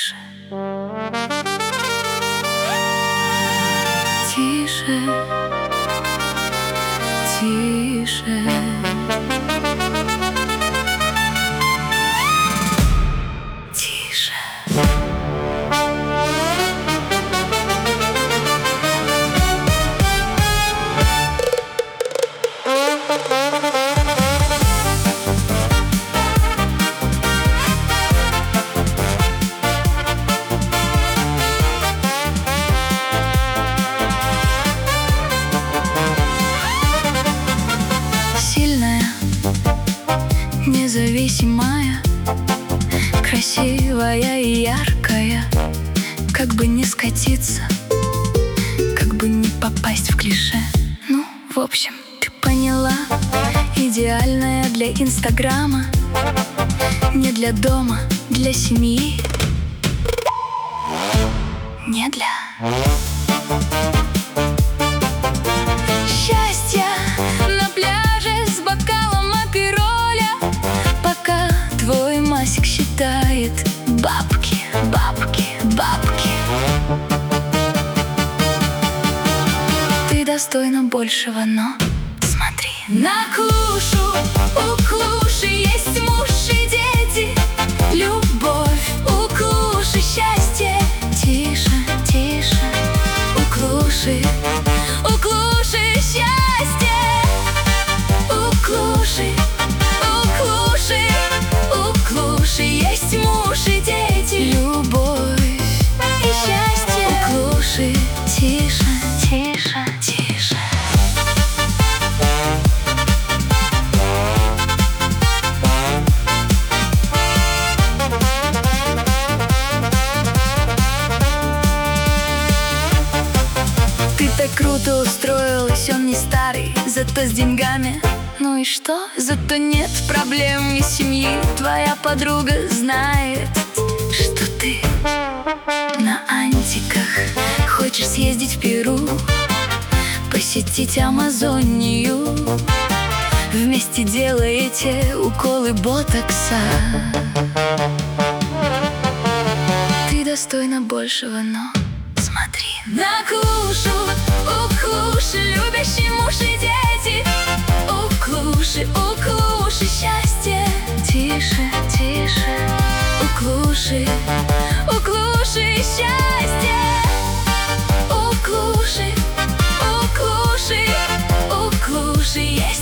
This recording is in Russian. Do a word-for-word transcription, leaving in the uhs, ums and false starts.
тише, тише, тише. Сильная, независимая, красивая и яркая. Как бы не скатиться, как бы не попасть в клише. Ну, в общем, ты поняла. Идеальная для инстаграма, не для дома, для семьи, не для счастья на пляже с бокалом апероля, пока твой Масик считает бабки, бабки, бабки. Ты достойна большего, но смотри. На Клушу, у Клуши есть муж и дети, любовь, у Клуши счастье. Тише, тише, у Клуши, у Клуши счастье. У Клуши, у Клуши, у Клуши есть муж и дети, любовь и счастье. У Клуши тише, тише, тише. Ты так круто устроилась, он не старый, зато с деньгами. Ну и что? Зато нет проблем и семьи. Твоя подруга знает, что ты на антиках. Хочешь съездить в Перу, посетить Амазонию, вместе делаете уколы ботокса. Ты достойна большего, но смотри. На Клушу, у Клуши любящий муж и дети, у Клуши, у Клуши счастье. Тише, тише, у Клуши, у Клуши счастье. У Клуши, у Клуши, у Клуши есть